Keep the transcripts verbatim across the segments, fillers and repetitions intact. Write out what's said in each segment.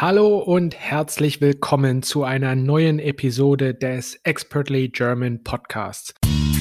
Hallo und herzlich willkommen zu einer neuen Episode des Expertly German Podcasts.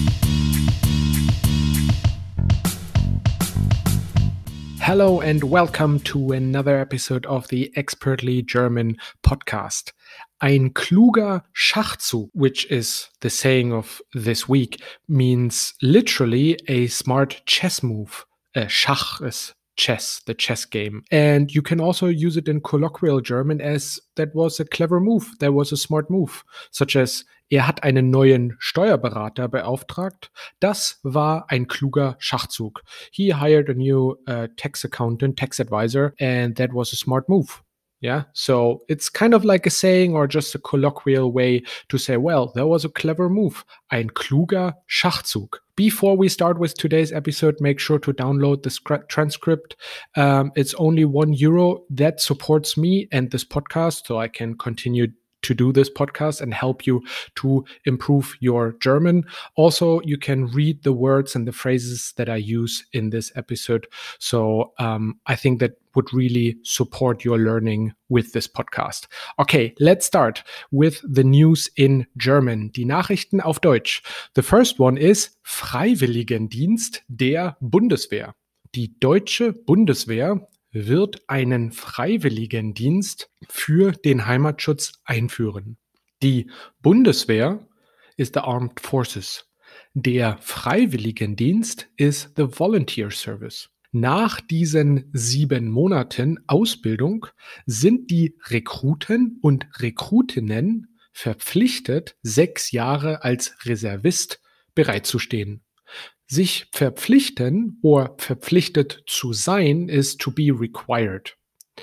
Hello and welcome to another episode of the Expertly German Podcast. Ein kluger Schachzug, which is the saying of this week, means literally a smart chess move. Uh, Schach is chess, the chess game. And you can also use it in colloquial German as that was a clever move, that was a smart move, such as er hat einen neuen Steuerberater beauftragt. Das war ein kluger Schachzug. He hired a new uh, tax accountant, tax advisor, and that was a smart move. Yeah, so it's kind of like a saying or just a colloquial way to say, well, that was a clever move. Ein kluger Schachzug. Before we start with today's episode, make sure to download the scr- transcript. Um, it's only one euro. That supports me and this podcast, so I can continue to do this podcast and help you to improve your German. Also, you can read the words and the phrases that I use in this episode. So um, I think that would really support your learning with this podcast. Okay, let's start with the news in German. Die Nachrichten auf Deutsch. The first one is Freiwilligendienst der Bundeswehr. Die deutsche Bundeswehr wird einen Freiwilligendienst für den Heimatschutz einführen. Die Bundeswehr ist the Armed Forces. Der Freiwilligendienst ist the Volunteer Service. Nach diesen sieben Monaten Ausbildung sind die Rekruten und Rekrutinnen verpflichtet, sechs Jahre als Reservist bereitzustehen. Sich verpflichten oder verpflichtet zu sein ist to be required.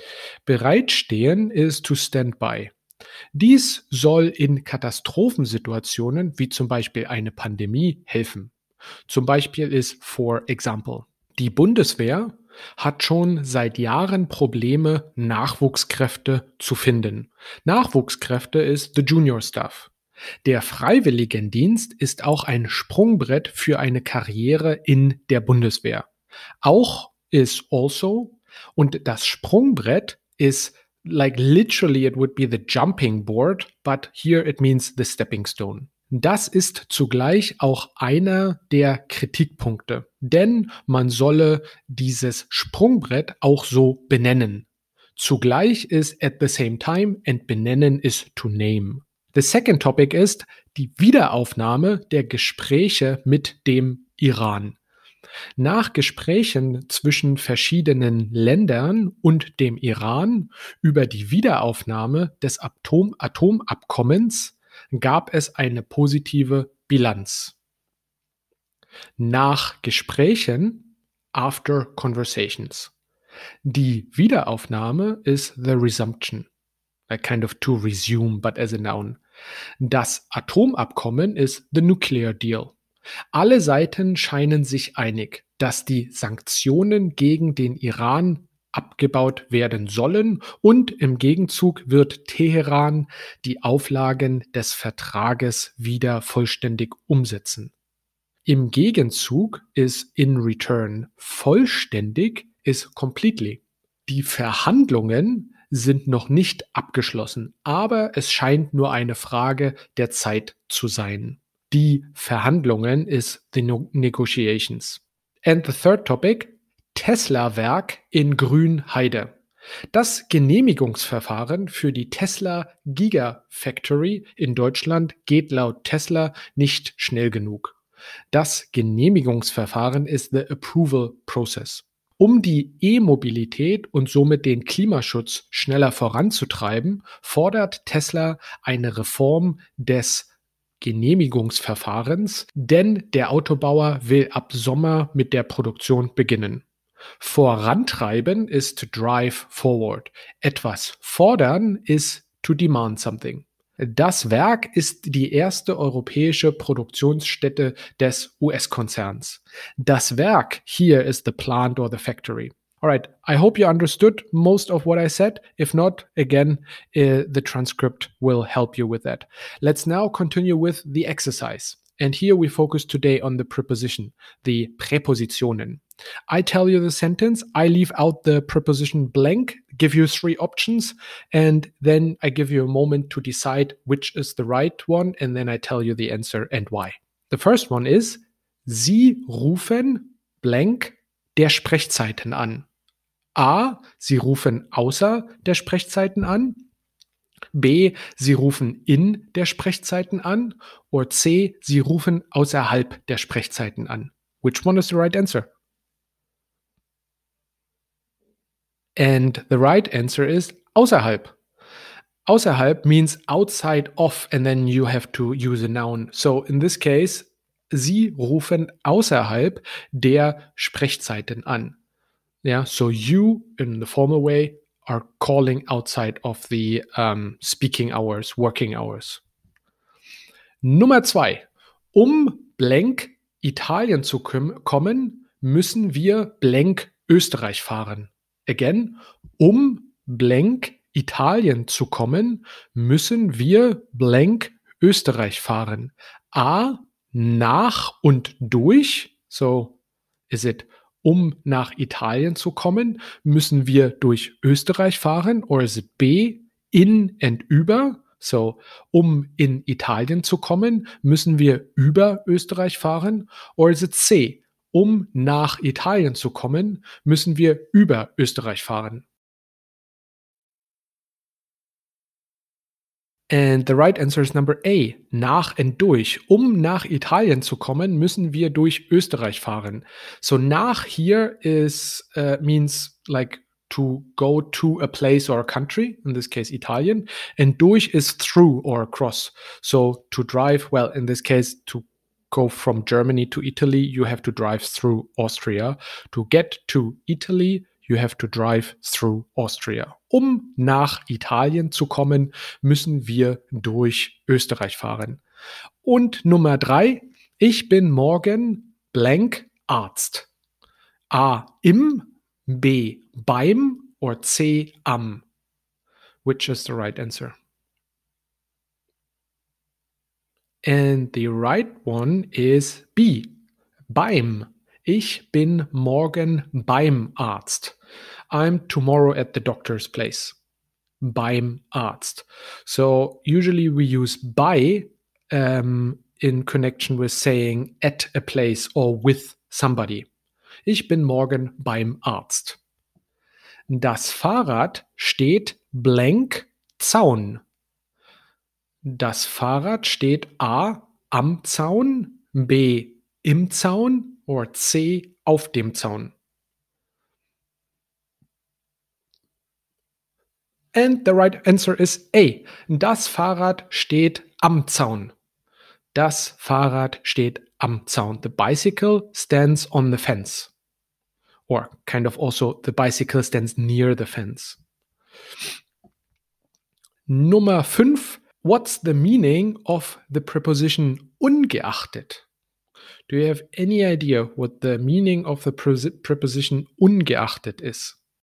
Bereitstehen ist to stand by. Dies soll in Katastrophensituationen wie zum Beispiel eine Pandemie helfen. Zum Beispiel ist for example. Die Bundeswehr hat schon seit Jahren Probleme, Nachwuchskräfte zu finden. Nachwuchskräfte ist the junior staff. Der Freiwilligendienst ist auch ein Sprungbrett für eine Karriere in der Bundeswehr. Auch ist also und das Sprungbrett ist like literally it would be the jumping board, but here it means the stepping stone. Das ist zugleich auch einer der Kritikpunkte, denn man solle dieses Sprungbrett auch so benennen. Zugleich ist at the same time and benennen ist to name. The second topic ist die Wiederaufnahme der Gespräche mit dem Iran. Nach Gesprächen zwischen verschiedenen Ländern und dem Iran über die Wiederaufnahme des Atom- Atomabkommens gab es eine positive Bilanz. Nach Gesprächen, after conversations. Die Wiederaufnahme ist the resumption. A kind of to resume, but as a noun. Das Atomabkommen ist the nuclear deal. Alle Seiten scheinen sich einig, dass die Sanktionen gegen den Iran abgebaut werden sollen und im Gegenzug wird Teheran die Auflagen des Vertrages wieder vollständig umsetzen. Im Gegenzug ist in return vollständig ist completely. Die Verhandlungen sind noch nicht abgeschlossen, aber es scheint nur eine Frage der Zeit zu sein. Die Verhandlungen ist the no- negotiations. And the third topic, Tesla-Werk in Grünheide. Das Genehmigungsverfahren für die Tesla Gigafactory in Deutschland geht laut Tesla nicht schnell genug. Das Genehmigungsverfahren ist the approval process. Um die E-Mobilität und somit den Klimaschutz schneller voranzutreiben, fordert Tesla eine Reform des Genehmigungsverfahrens, denn der Autobauer will ab Sommer mit der Produktion beginnen. Vorantreiben ist to drive forward. Etwas fordern ist to demand something. Das Werk ist die erste europäische Produktionsstätte des U S-Konzerns. Das Werk here is the plant or the factory. Alright, I hope you understood most of what I said. If not, again, uh, the transcript will help you with that. Let's now continue with the exercise. And here we focus today on the preposition, the Präpositionen. I tell you the sentence, I leave out the preposition blank, give you three options, and then I give you a moment to decide which is the right one, and then I tell you the answer and why. The first one is, Sie rufen blank der Sprechzeiten an. A, Sie rufen außer der Sprechzeiten an. B, Sie rufen in der Sprechzeiten an. Or C, Sie rufen außerhalb der Sprechzeiten an. Which one is the right answer? And the right answer is außerhalb. Außerhalb means outside of, and then you have to use a noun. So in this case, Sie rufen außerhalb der Sprechzeiten an. Yeah, so you, in the formal way, are calling outside of the um, speaking hours, working hours. Nummer zwei. Um blank Italien zu kommen, müssen wir blank Österreich fahren. Again, um blank Italien zu kommen, müssen wir blank Österreich fahren. A, nach und durch. So, is it um nach Italien zu kommen, müssen wir durch Österreich fahren? Or is it B, in and über? So, um in Italien zu kommen, müssen wir über Österreich fahren? Or is it C, um nach Italien zu kommen, müssen wir über Österreich fahren? And the right answer is number A, nach and durch. Um nach Italien zu kommen, müssen wir durch Österreich fahren. So nach here is uh, means like to go to a place or a country, in this case Italien, and durch is through or across. So to drive, well, in this case, to go from Germany to Italy, you have to drive through Austria. To get to Italy, you have to drive through Austria. Um nach Italien zu kommen, müssen wir durch Österreich fahren. Und Nummer drei, ich bin morgen blank Arzt. A, im, B, beim, or C, am. Which is the right answer? And the right one is B, beim. Ich bin morgen beim Arzt. I'm tomorrow at the doctor's place. Beim Arzt. So usually we use bei um, in connection with saying at a place or with somebody. Ich bin morgen beim Arzt. Das Fahrrad steht blank Zaun. Das Fahrrad steht A, am Zaun, B, im Zaun, or C, auf dem Zaun. And the right answer is A. Das Fahrrad steht am Zaun. Das Fahrrad steht am Zaun. The bicycle stands on the fence. Or kind of also the bicycle stands near the fence. Nummer fünf. What's the meaning of the preposition ungeachtet? Do you have any idea what the meaning of the preposition ungeachtet is?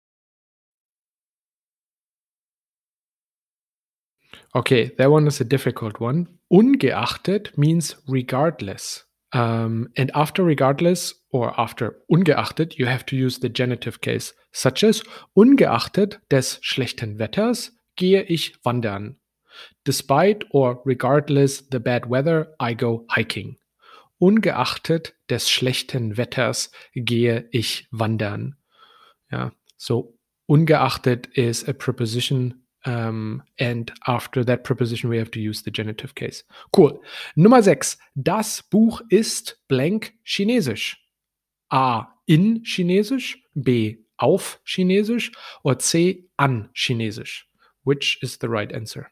Okay, that one is a difficult one. Ungeachtet means regardless. Um, and after regardless or after ungeachtet, you have to use the genitive case, such as ungeachtet des schlechten Wetters gehe ich wandern. Despite or regardless the bad weather, I go hiking. Ungeachtet des schlechten Wetters gehe ich wandern. Yeah, so ungeachtet is a preposition. Um, and after that preposition, we have to use the genitive case. Cool. Nummer sechs. Das Buch ist blank Chinesisch. A, in Chinesisch. B, auf Chinesisch. Or C, an Chinesisch. Which is the right answer?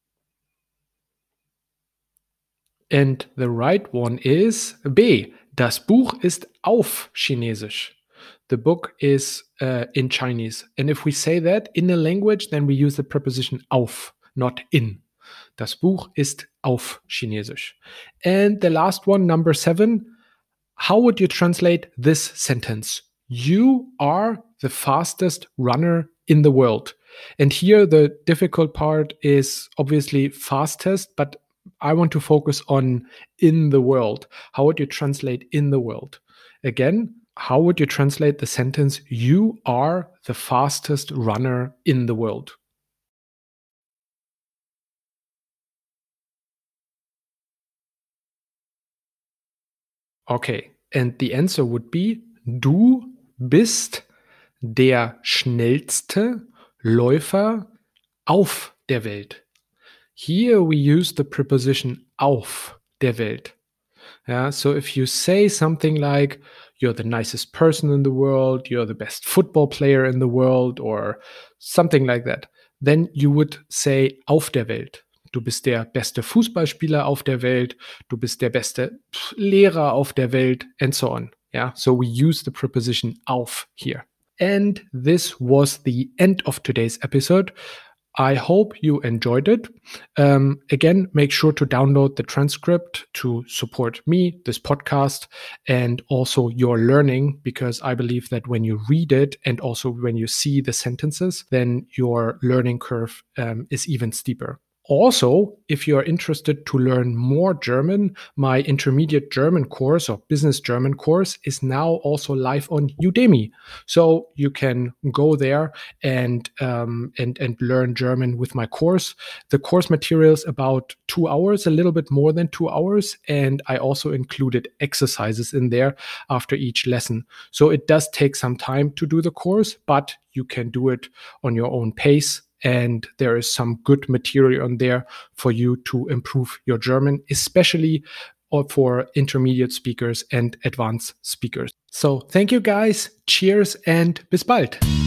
And the right one is B. Das Buch ist auf Chinesisch. The book is uh, in Chinese. And if we say that in a language, then we use the preposition auf, not in. Das Buch ist auf Chinesisch. And the last one, number seven. How would you translate this sentence? You are the fastest runner in the world. And here the difficult part is obviously fastest, but I want to focus on in the world. How would you translate in the world? Again, how would you translate the sentence, you are the fastest runner in the world? Okay, and the answer would be, du bist der schnellste Läufer auf der Welt. Here we use the preposition auf der Welt. Yeah, so if you say something like, you're the nicest person in the world, you're the best football player in the world, or something like that, then you would say auf der Welt. Du bist der beste Fußballspieler auf der Welt, du bist der beste Lehrer auf der Welt, and so on. Yeah, so we use the preposition auf here. And this was the end of today's episode. I hope you enjoyed it. Um, again, make sure to download the transcript to support me, this podcast, and also your learning, because I believe that when you read it and also when you see the sentences, then your learning curve um, is even steeper. Also, if you are interested to learn more German, my intermediate German course or business German course is now also live on Udemy. So you can go there and um, and and learn German with my course. The course material is about two hours, a little bit more than two hours, and I also included exercises in there after each lesson. So it does take some time to do the course, but you can do it on your own pace. And there is some good material on there for you to improve your German, especially for intermediate speakers and advanced speakers. So thank you guys. Cheers and bis bald.